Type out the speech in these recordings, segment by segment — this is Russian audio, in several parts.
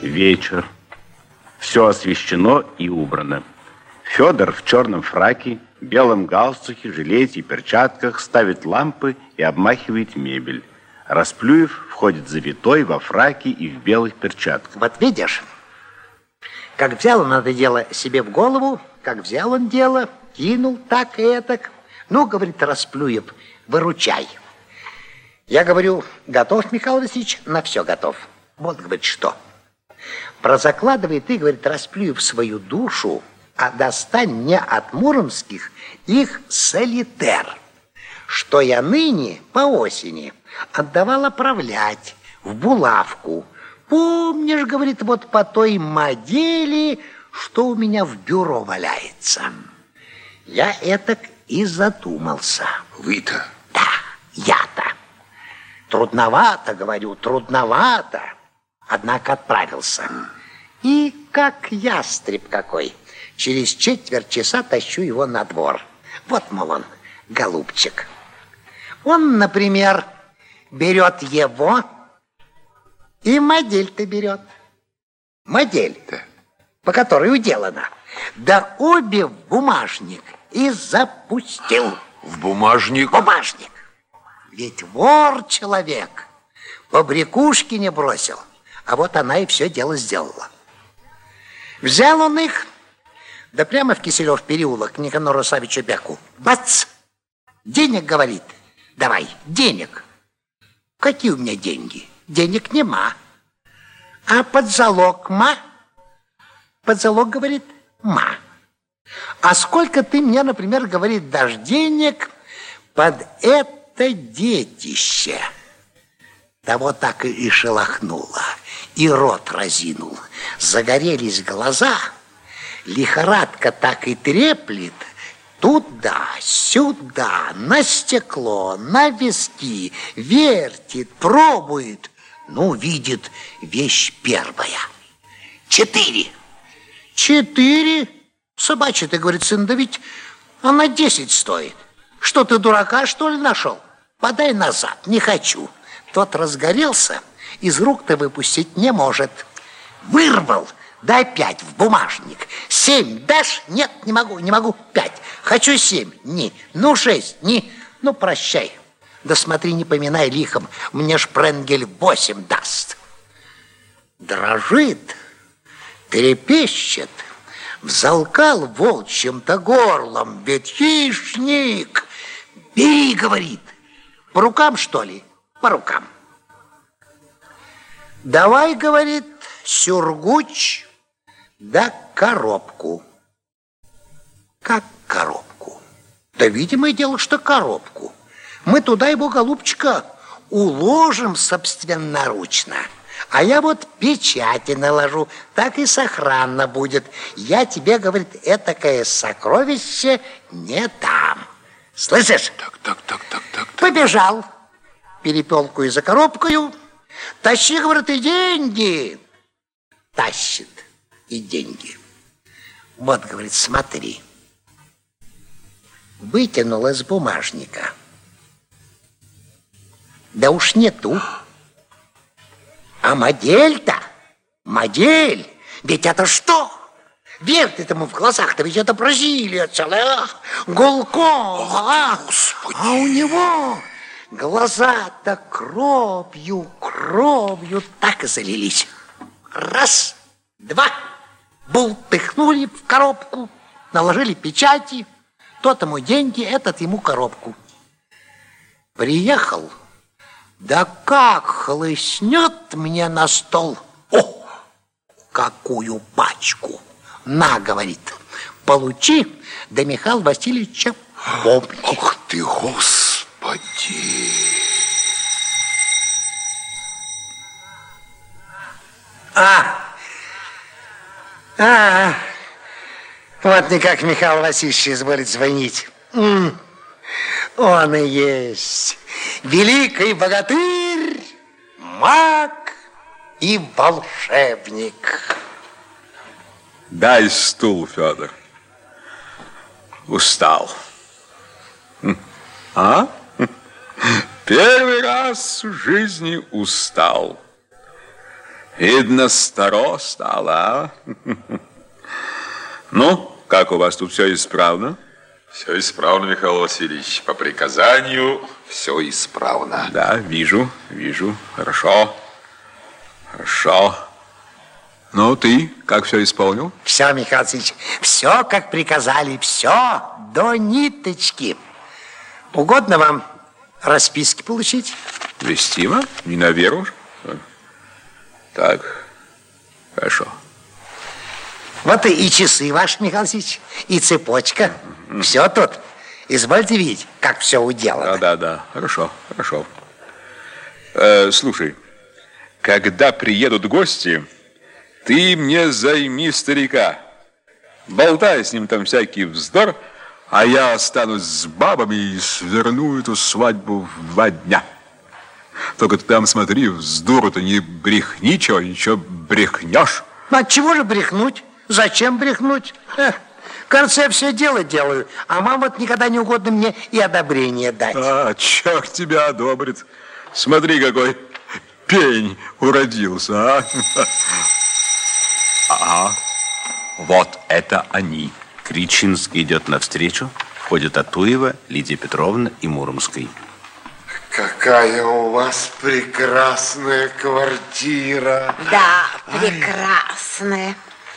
Вечер. Все освещено и убрано. Федор в черном фраке, белом галстухе, жилете и перчатках ставит лампы и обмахивает мебель. Расплюев входит завитой во фраке и в белых перчатках. Вот видишь, как взял он это дело себе в голову, как взял он дело, кинул так и этак. Ну, говорит Расплюев, выручай. Я говорю, готов, Михаил Васильевич, на все готов. Вот, говорит, что. Прозакладывай ты, говорит, Расплюев, свою душу, а достань мне от муромских их солитер, что я ныне по осени отдавал оправлять в булавку. Помнишь, говорит, вот по той модели, что у меня в бюро валяется. Я этак и задумался. Вы-то? Да, я-то. Трудновато, говорю, трудновато. Однако отправился. И как ястреб какой. Через четверть часа тащу его на двор. Вот, мол, он, голубчик. Он, например, берет его и модель-то берет. Модель-то, по которой уделана. Да обе в бумажник и запустил. В бумажник? Бумажник. Ведь вор человек. Побрякушки не бросил. А вот она и все дело сделала. Взял он их, да прямо в Киселев переулок, к Никанору Савичу Бяку. Бац! Денег, говорит. Давай, денег. Какие у меня деньги? Денег нема. А под залог ма? Под залог, говорит, ма. А сколько ты мне, например, говорит, дашь денег под это детище? Того так и шелохнуло, и рот разинул. Загорелись глаза, лихорадка так и треплет. Туда-сюда, на стекло, на виски, вертит, пробует. Ну, видит, вещь первая. 4. 4? Собачья, ты, говорит, сын, да ведь она 10 стоит. Что, ты дурака, что ли, нашел? Подай назад, не хочу. Тот разгорелся, из рук-то выпустить не может. Вырвал, дай 5 в бумажник. 7 дашь? Нет, не могу, 5. Хочу 7, ни. Ну, 6, ни. Ну, прощай. Да смотри, не поминай лихом, мне Шпренгель 8 даст. Дрожит, трепещет, взалкал волчьим-то горлом, ведь хищник. Бери, говорит, по рукам, что ли? По рукам. Давай, говорит, сюргуч, да коробку. Как коробку? Да, видимое дело, что коробку. Мы туда его, голубчика, уложим собственноручно. А я вот печати наложу, так и сохранно будет. Я тебе, говорит, этакое сокровище не дам. Слышишь? Так. Побежал. Перепелку и за коробкою. Тащи, говорит, и деньги. Тащит и деньги. Вот, говорит, смотри. Вытянул из бумажника. Да уж нету. А модель-то? Модель? Ведь это что? Вертит ему в глазах-то, ведь это Бразилия целая. Гулко. Господи. А у него глаза-то кровью так и залились. Раз, два. Бултыхнули в коробку, наложили печати. Тот ему деньги, этот ему коробку. Приехал, да как хлыстнет мне на стол. О, какую пачку! На, говорит, получи, да Михаила Васильевича помни. Ох ты, Господи! Вот никак Михаил Васильевич изволит звонить. Он и есть великий богатырь, маг и волшебник. Дай стул, Федор. Устал. А? Первый раз в жизни устал. Видно, старо стало, а? Ну, как у вас тут все исправно? Все исправно, Михаил Васильевич. По приказанию все исправно. Да, вижу. Хорошо. Ну, ты как все исполнил? Все, Михаил Васильевич, все, как приказали, все до ниточки. Угодно вам расписки получить? Вестимо? Не на веру? Так, хорошо. Вот и часы ваши, Михаил Васильевич, и цепочка. Все тут. Извольте видеть, как все уделано. Да. Хорошо. Слушай, когда приедут гости, ты мне займи старика. Болтай с ним там всякий вздор, а я останусь с бабами и сверну эту свадьбу в 2 дня. Только ты там смотри, вздору-то не брехни чего, ничего брехнешь. От чего же брехнуть? Зачем брехнуть? Кажется, я все дело делаю, а вам вот никогда не угодно мне и одобрение дать. Черт тебя одобрит. Смотри, какой пень уродился, а? Ага, вот это они. Кричинский идет навстречу, входят Атуева, Лидия Петровна и Муромский. Какая у вас прекрасная квартира. Да, прекрасная.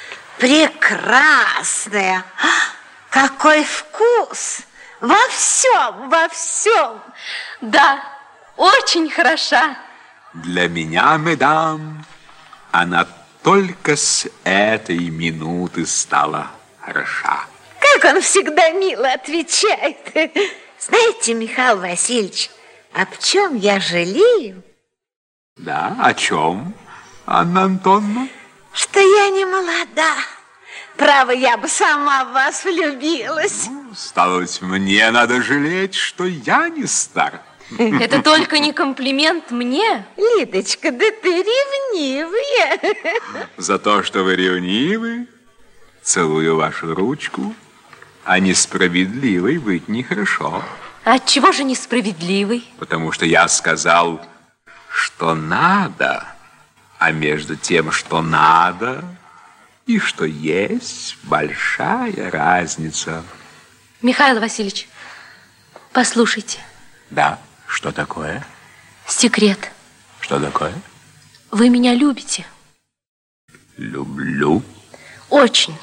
Прекрасная. Какой вкус. Во всем. Да, очень хороша. Для меня, медам, она только с этой минуты стала хороша. Как он всегда мило отвечает. Знаете, Михаил Васильевич, об чем я жалею? Да, о чем, Анна Антоновна? Что я не молода. Право, я бы сама в вас влюбилась. Стало быть, мне надо жалеть, что я не стар. Это только не комплимент мне. Лидочка, да ты ревнивая. За то, что вы ревнивы, целую вашу ручку, а несправедливой быть нехорошо. Отчего же несправедливый? Потому что я сказал, что надо, а между тем, что надо и что есть, большая разница. Михаил Васильевич, послушайте. Да, что такое? Секрет. Что такое? Вы меня любите? Люблю. Очень.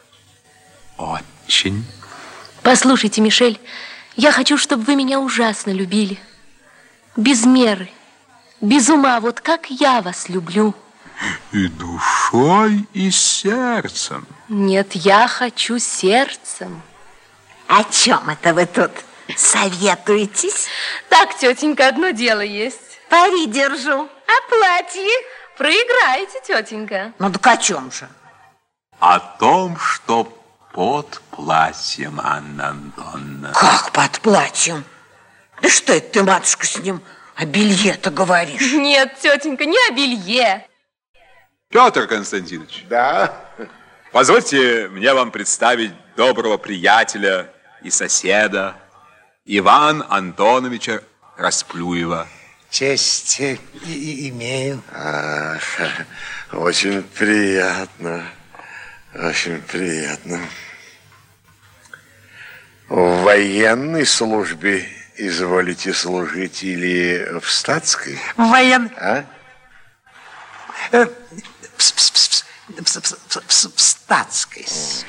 Очень. Послушайте, Мишель, я хочу, чтобы вы меня ужасно любили. Без меры, без ума, вот как я вас люблю. И душой, и сердцем. Нет, я хочу сердцем. О чем это вы тут советуетесь? Так, тетенька, одно дело есть. Пари держу. А платье? Проиграете, тетенька. Ну так о чем же? О том, что под платьем, Анна Антоновна. Как под платьем? Да что это ты, матушка, с ним о белье-то говоришь? Нет, тетенька, не о белье. Петр Константинович. Да? Позвольте мне вам представить доброго приятеля и соседа Ивана Антоновича Расплюева. Честь имею. Очень приятно. Очень приятно. В военной службе изволите служить или в статской? В статской.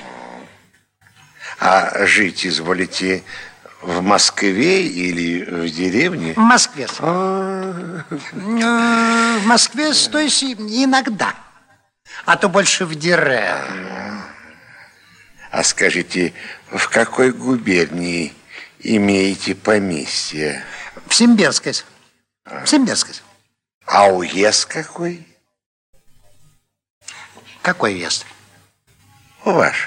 А жить изволите в Москве или в деревне? В Москве. В Москве, стойся, иногда. А то больше в деревне. А скажите, в какой губернии имеете поместье? В Семберской. В Семберской. А уезд какой? Какой уезд? Ваш.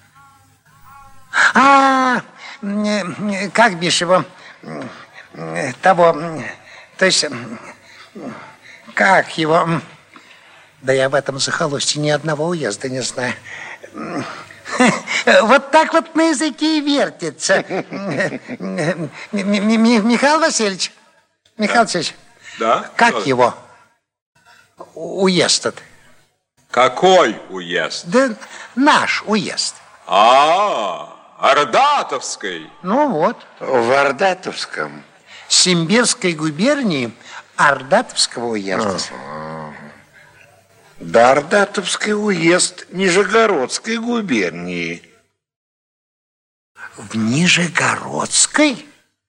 Как бишь его? Того, то есть, как его? Да я в этом захолустье ни одного уезда не знаю. Вот так вот на языке и вертится. Михаил Васильевич. Михаил Васильевич. Да? Как его? Уезд этот? Какой уезд? Да наш уезд. Ордатовской. Ну вот. В Ордатовском. Симбирской губернии Ордатовского уезда. Да, Ордатовский уезд Нижегородской губернии. В Нижегородской?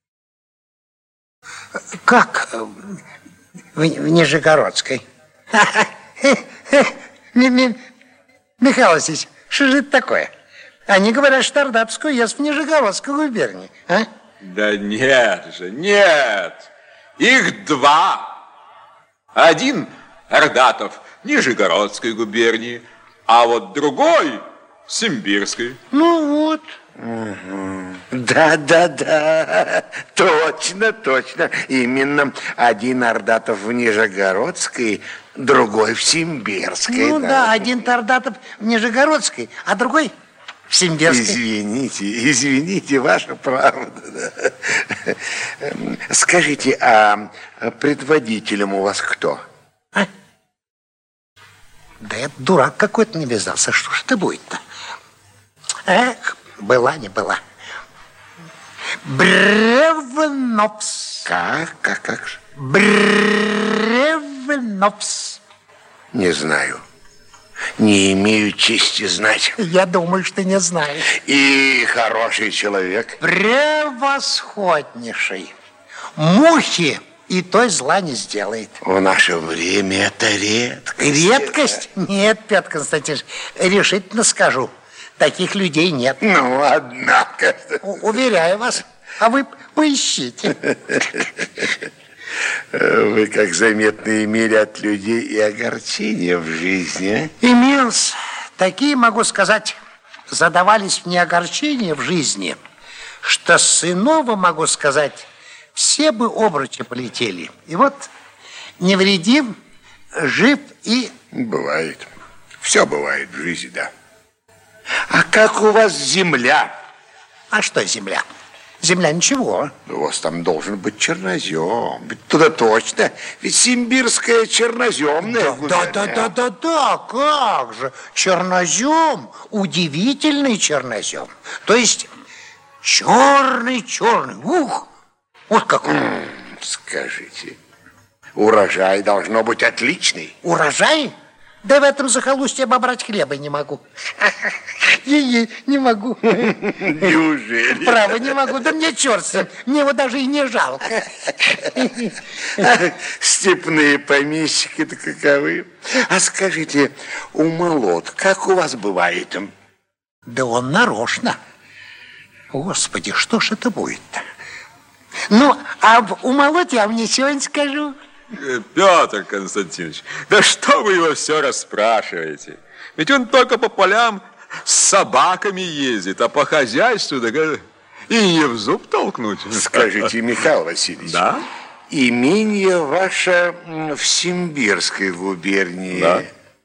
Как в Нижегородской? Михаил Васильевич, что же это такое? Они говорят, что Ордатовский уезд в Нижегородской губернии. А? Да нет же, нет. Их два. Один Ордатов Нижегородской губернии, а вот другой Симбирской. Ну вот. Да, точно. Именно один Ордатов в Нижегородской, другой в Симбирской. Ну да, один Ордатов в Нижегородской, а другой в Симбирской. Извините, ваша правда. Скажите, а предводителем у вас кто? А? Да это дурак какой-то навязался. Что ж это будет-то? Эх, была не была. Бревновс. Как же? Бревновс. Не знаю. Не имею чести знать. Я думаю, что не знаешь. И хороший человек. Превосходнейший. Мухи и той зла не сделает. В наше время это редкость. Редкость? Нет, Петр Константинович, решительно скажу. Таких людей нет. Ну, однако. Уверяю вас. А вы поищите. Вы, как заметно, имели от людей и огорчения в жизни. Имелся. Такие, могу сказать, задавались мне огорчения в жизни, что с иного, могу сказать, все бы обручи полетели. И вот невредим, жив и... Бывает. Все бывает в жизни, да. А как у вас земля? А что земля? Земля ничего. У вас там должен быть чернозем. Ведь туда точно. Ведь симбирская черноземная губерния. Да, как же. Чернозем, удивительный чернозем. То есть черный. Ух, вот какой. Скажите, урожай должно быть отличный. Урожай? Да в этом захолустье обобрать хлеба не могу. Не могу. Неужели? Право, не могу. Да мне черт с ним. Мне его даже и не жалко. Степные помещики-то каковы. А скажите, у молот, как у вас бывает? Да он нарочно. Господи, что ж это будет-то? Ну, а умолоть я вам ничего не скажу. Петр Константинович, да что вы его все расспрашиваете? Ведь он только по полям с собаками ездит, а по хозяйству да, и не в зуб толкнуть. Скажите, Михаил Васильевич, да? Имение ваше в Симбирской губернии. Да.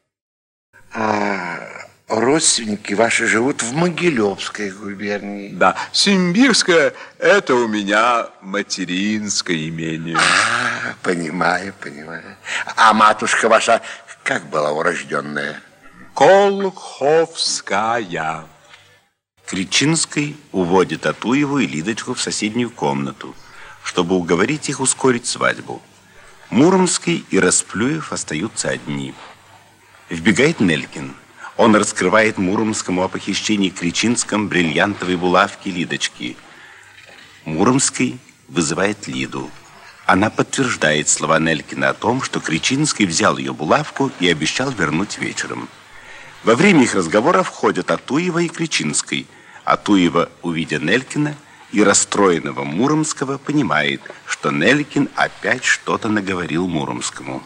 А родственники ваши живут в Могилевской губернии. Да, Симбирское – это у меня материнское имение. Понимаю. А матушка ваша как была урожденная? Колховская. Кричинский уводит Атуеву и Лидочку в соседнюю комнату, чтобы уговорить их ускорить свадьбу. Муромский и Расплюев остаются одни. Вбегает Нелькин. Он раскрывает Муромскому о похищении Кричинском бриллиантовой булавки Лидочки. Муромский вызывает Лиду. Она подтверждает слова Нелькина о том, что Кричинский взял ее булавку и обещал вернуть вечером. Во время их разговора входят Атуева и Кричинский. Атуева, увидя Нелькина и расстроенного Муромского, понимает, что Нелькин опять что-то наговорил Муромскому.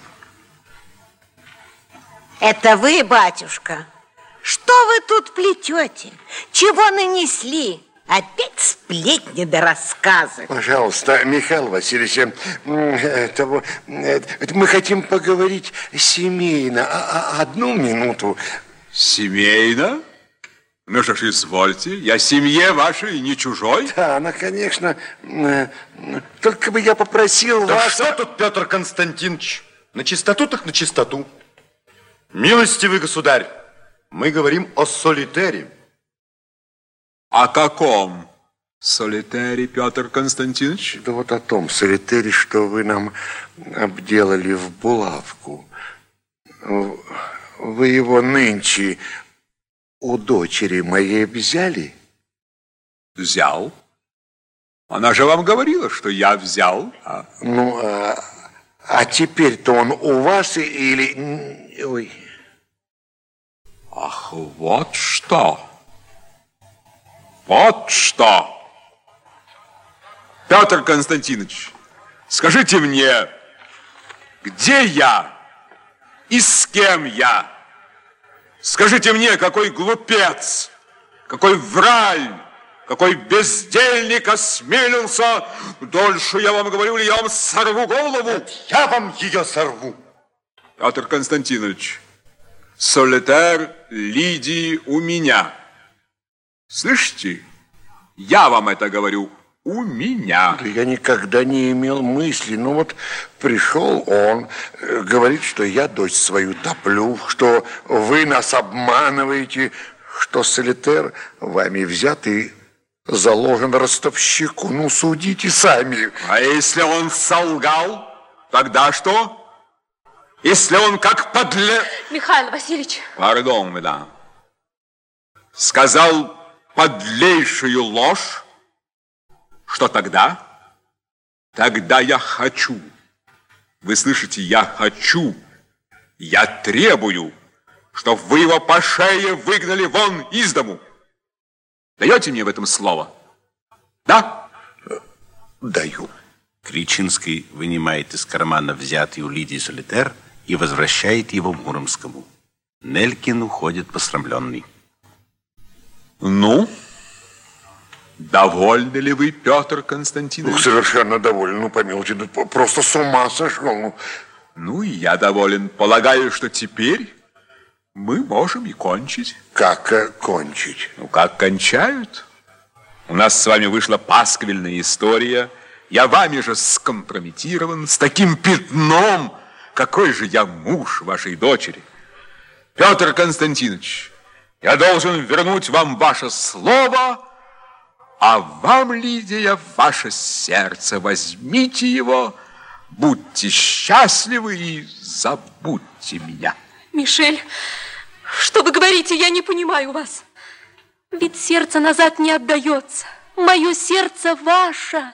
Это вы, батюшка? Что вы тут плетете? Чего нанесли? Опять сплетни да рассказы. Пожалуйста, Михаил Васильевич, мы хотим поговорить семейно. Одну минуту. Семейно? Ну что ж, извольте, я семье вашей не чужой. Да, она, конечно, только бы я попросил да вас... что тут, Петр Константинович? На чистоту так на чистоту. Милостивый государь, мы говорим о солитере. О каком солитере, Петр Константинович? Да вот о том солитере, что вы нам обделали в булавку. Вы его нынче у дочери моей взяли? Взял. Она же вам говорила, что я взял. Ну, а теперь-то он у вас или... Ой. Ах, вот что. Вот что. Петр Константинович, скажите мне, где я и с кем я? Скажите мне, какой глупец, какой враль, какой бездельник осмелился. Дольше я вам говорю, или я вам сорву голову. Я вам ее сорву. Петр Константинович, солитер Лидии у меня. Слышите? Я вам это говорю. У меня. Да я никогда не имел мысли. Ну вот пришел он, говорит, что я дочь свою топлю, что вы нас обманываете, что солитер вами взят и заложен ростовщику. Ну, судите сами. А если он солгал, тогда что? Если он как Михаил Васильевич. Пардон, мадам. Сказал подлейшую ложь, что тогда? Тогда я хочу. Вы слышите, я хочу. Я требую, чтобы вы его по шее выгнали вон из дому. Даете мне в этом слово? Да? Даю. Кричинский вынимает из кармана взятый у Лидии солитер и возвращает его Муромскому. Нелькин уходит посрамленный. Ну, довольны ли вы, Петр Константинович? Ну, совершенно доволен. Ну, помилуйте, просто с ума сошел. Ну, и я доволен. Полагаю, что теперь мы можем и кончить. Как кончить? Ну, как кончают. У нас с вами вышла пасквильная история. Я вами же скомпрометирован с таким пятном. Какой же я муж вашей дочери. Петр Константинович, я должен вернуть вам ваше слово, а вам, Лидия, ваше сердце. Возьмите его, будьте счастливы и забудьте меня. Мишель, что вы говорите, я не понимаю вас. Ведь сердце назад не отдается. Мое сердце ваше.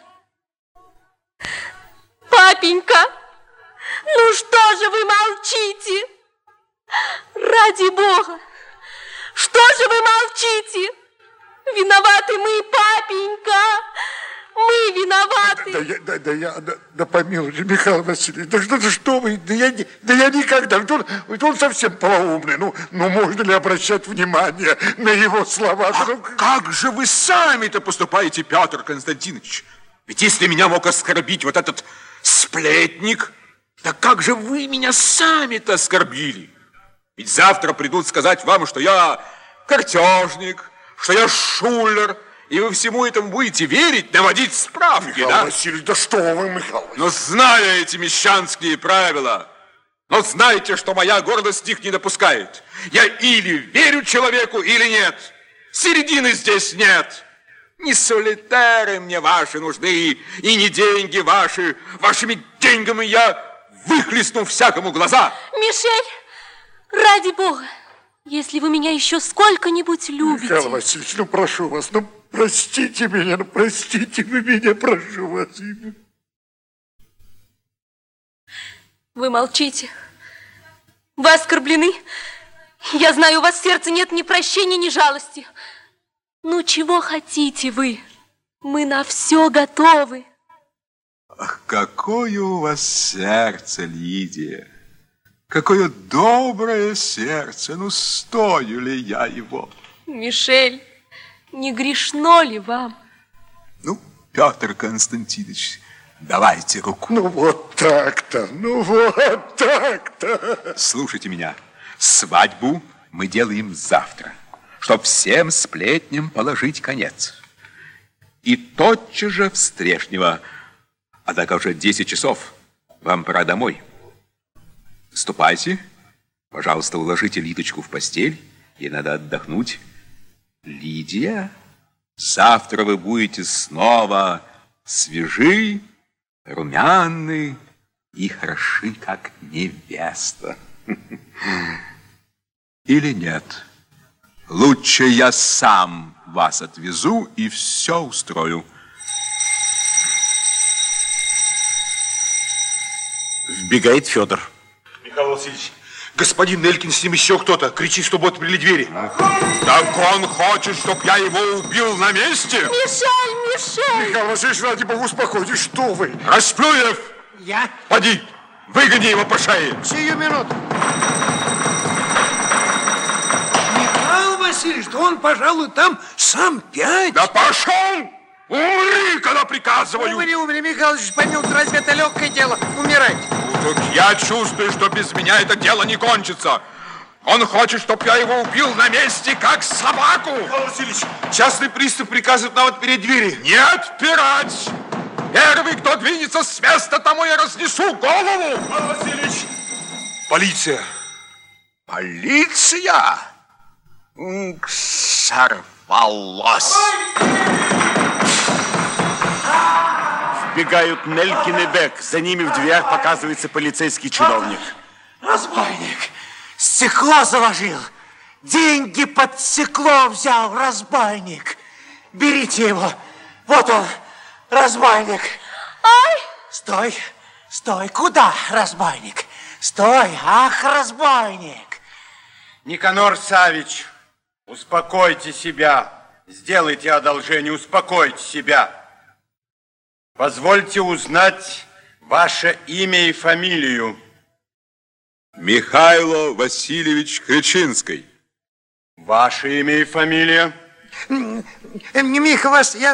Папенька, ну что же вы молчите? Ради Бога, что же вы молчите? Виноваты мы, папенька, мы виноваты. Да помилуйте, Михаил Васильевич, да что вы, да я никогда, ведь он совсем полоумный, ну можно ли обращать внимание на его слова? Как же вы сами-то поступаете, Петр Константинович? Ведь если меня мог оскорбить вот этот сплетник, так как же вы меня сами-то оскорбили? Ведь завтра придут сказать вам, что я картежник, что я шулер, и вы всему этому будете верить, наводить справки, Михаил да? Васильевич, да что вы, Михаил Васильевич? Но зная эти мещанские правила, но знайте, что моя гордость их не допускает. Я или верю человеку, или нет. Середины здесь нет. Не солитеры мне ваши нужны, и не деньги ваши. Вашими деньгами я выхлестну всякому глаза. Мишель, ради Бога, если вы меня еще сколько-нибудь любите... Михаил Васильевич, ну прошу вас, ну простите меня, ну простите вы меня, прошу вас. Вы молчите. Вы оскорблены. Я знаю, у вас в сердце нет ни прощения, ни жалости. Ну, чего хотите вы? Мы на все готовы. Ах, какое у вас сердце, Лидия! Какое доброе сердце! Ну, стою ли я его? Мишель, не грешно ли вам? Ну, Петр Константинович, давайте руку. Ну, вот так-то, ну, вот так-то. Слушайте меня. Свадьбу мы делаем завтра, чтоб всем сплетням положить конец. И тотчас же в Стрешнево, а так уже 10 часов, вам пора домой. Ступайте, Пожалуйста, уложите Лидочку в постель. Ей надо отдохнуть. Лидия, завтра вы будете снова свежи, румяны и хороши, как невеста. Или нет? Лучше я сам вас отвезу и все устрою. Вбегает Федор. Михаил Васильевич, господин Нелькин, с ним еще кто-то. Кричит, чтобы отперли двери. Так он хочет, чтоб я его убил на месте? Мишель! Михаил Васильевич, ради бога, успокойтесь, что вы? Расплюев! Я? Поди, выгони его по шее. Сию минуту. Михаил Васильевич, да он, пожалуй, там сам 5. Да пошел! Умри, когда приказываю! Умри, Михаил Васильевич, помилуй, разве это легкое дело умирать? Ну, так я чувствую, что без меня это дело не кончится. Он хочет, чтоб я его убил на месте, как собаку. Михаил Васильевич, частный пристав приказывает нам отпереть двери. Не отпирать! Первый, кто двинется с места, тому я разнесу голову! Михаил Васильевич, полиция. Полиция? Сорвалось! Вбегают Нелькин и Бек. За ними в дверях показывается полицейский чиновник. Разбойник, стекло заложил, деньги под стекло взял, разбойник. Берите его, вот он, разбойник. Ай! Стой, куда, разбойник? Стой, ах, разбойник. Никанор Савич, успокойте себя. Сделайте одолжение, успокойте себя. Позвольте узнать ваше имя и фамилию. Михайло Васильевич Кричинский. Ваше имя и фамилия? Миха,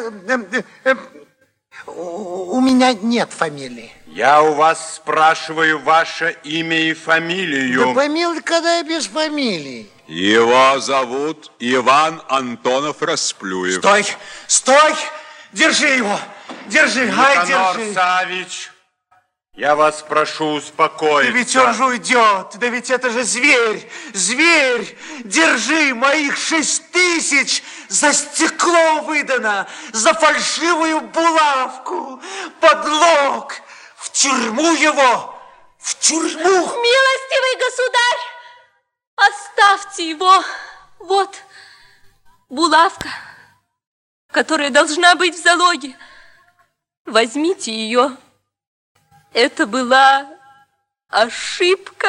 у меня нет фамилии. Я у вас спрашиваю ваше имя и фамилию. Да помилуй, когда я без фамилии. Его зовут Иван Антонов Расплюев. Стой, держи его. Держи, Никанор держи. Савич, я вас прошу успокоиться. Да ведь он же уйдет, да ведь это же зверь. Держи, моих 6000 за стекло выдано, за фальшивую булавку, подлог. В тюрьму его, в тюрьму. Милостивый государь, оставьте его. Вот булавка, которая должна быть в залоге. Возьмите ее. Это была ошибка.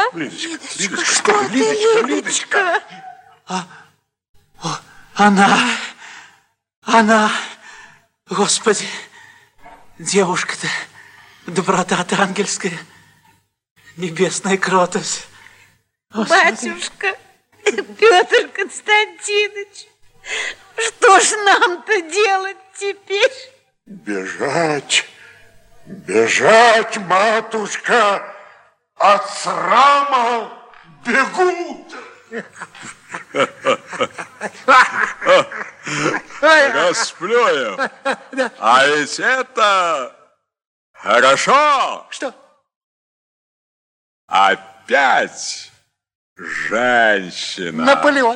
Лидочка. Она, Господи, девушка-то, доброта-то ангельская, небесная кротость. Батюшка, Петр Константинович, что ж нам-то делать теперь? Бежать, матушка, от срама бегут. Расплюев. А ведь это хорошо. Что? Опять женщина. Наполеон.